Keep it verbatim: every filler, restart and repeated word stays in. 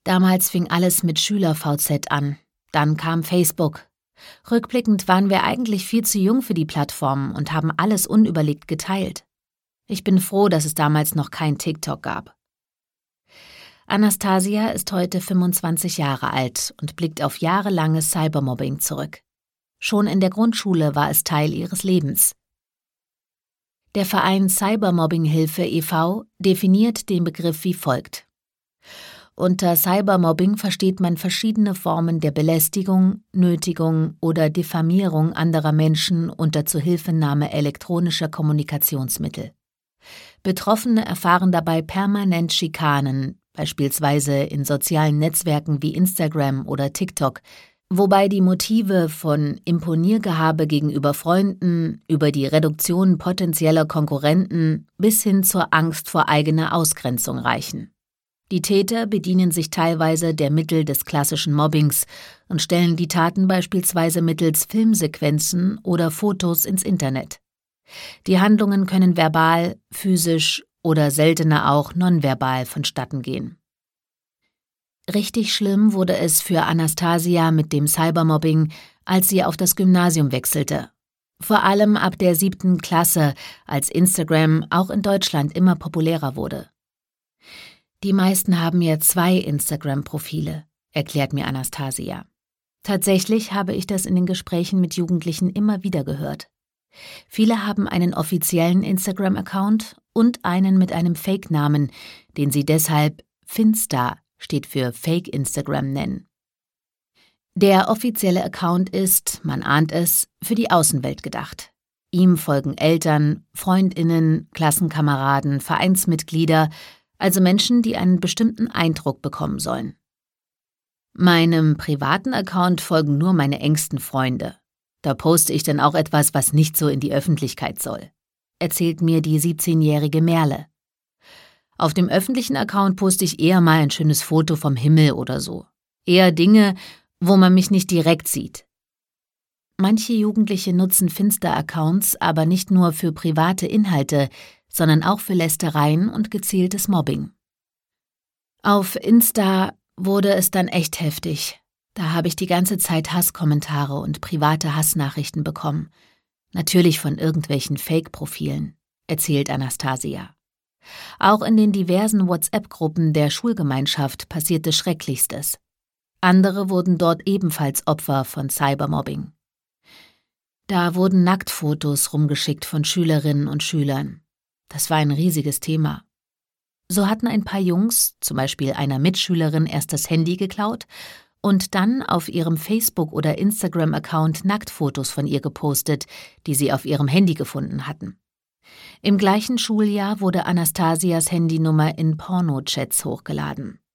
Damals fing alles mit Schüler-V Z an. Dann kam Facebook. Rückblickend waren wir eigentlich viel zu jung für die Plattformen und haben alles unüberlegt geteilt. Ich bin froh, dass es damals noch kein TikTok gab. Anastasia ist heute fünfundzwanzig Jahre alt und blickt auf jahrelanges Cybermobbing zurück. Schon in der Grundschule war es Teil ihres Lebens. Der Verein Cybermobbing-Hilfe e V definiert den Begriff wie folgt. Unter Cybermobbing versteht man verschiedene Formen der Belästigung, Nötigung oder Diffamierung anderer Menschen unter Zuhilfenahme elektronischer Kommunikationsmittel. Betroffene erfahren dabei permanent Schikanen, beispielsweise in sozialen Netzwerken wie Instagram oder TikTok, wobei die Motive von Imponiergehabe gegenüber Freunden über die Reduktion potenzieller Konkurrenten bis hin zur Angst vor eigener Ausgrenzung reichen. Die Täter bedienen sich teilweise der Mittel des klassischen Mobbings und stellen die Taten beispielsweise mittels Filmsequenzen oder Fotos ins Internet. Die Handlungen können verbal, physisch oder seltener auch nonverbal vonstatten gehen. Richtig schlimm wurde es für Anastasia mit dem Cybermobbing, als sie auf das Gymnasium wechselte. Vor allem ab der siebten Klasse, als Instagram auch in Deutschland immer populärer wurde. Die meisten haben ja zwei Instagram-Profile, erklärt mir Anastasia. Tatsächlich habe ich das in den Gesprächen mit Jugendlichen immer wieder gehört. Viele haben einen offiziellen Instagram-Account und einen mit einem Fake-Namen, den sie deshalb Finsta, steht für Fake Instagram, nennen. Der offizielle Account ist, man ahnt es, für die Außenwelt gedacht. Ihm folgen Eltern, FreundInnen, Klassenkameraden, Vereinsmitglieder, also Menschen, die einen bestimmten Eindruck bekommen sollen. Meinem privaten Account folgen nur meine engsten Freunde. Da poste ich dann auch etwas, was nicht so in die Öffentlichkeit soll, erzählt mir die siebzehnjährige Merle. Auf dem öffentlichen Account poste ich eher mal ein schönes Foto vom Himmel oder so. Eher Dinge, wo man mich nicht direkt sieht. Manche Jugendliche nutzen Finsta-Accounts aber nicht nur für private Inhalte, sondern auch für Lästereien und gezieltes Mobbing. Auf Insta wurde es dann echt heftig. Da habe ich die ganze Zeit Hasskommentare und private Hassnachrichten bekommen. Natürlich von irgendwelchen Fake-Profilen, erzählt Anastasia. Auch in den diversen WhatsApp-Gruppen der Schulgemeinschaft passierte Schrecklichstes. Andere wurden dort ebenfalls Opfer von Cybermobbing. Da wurden Nacktfotos rumgeschickt von Schülerinnen und Schülern. Das war ein riesiges Thema. So hatten ein paar Jungs, zum Beispiel einer Mitschülerin, erst das Handy geklaut und dann auf ihrem Facebook- oder Instagram-Account Nacktfotos von ihr gepostet, die sie auf ihrem Handy gefunden hatten. Im gleichen Schuljahr wurde Anastasias Handynummer in Porno-Chats hochgeladen.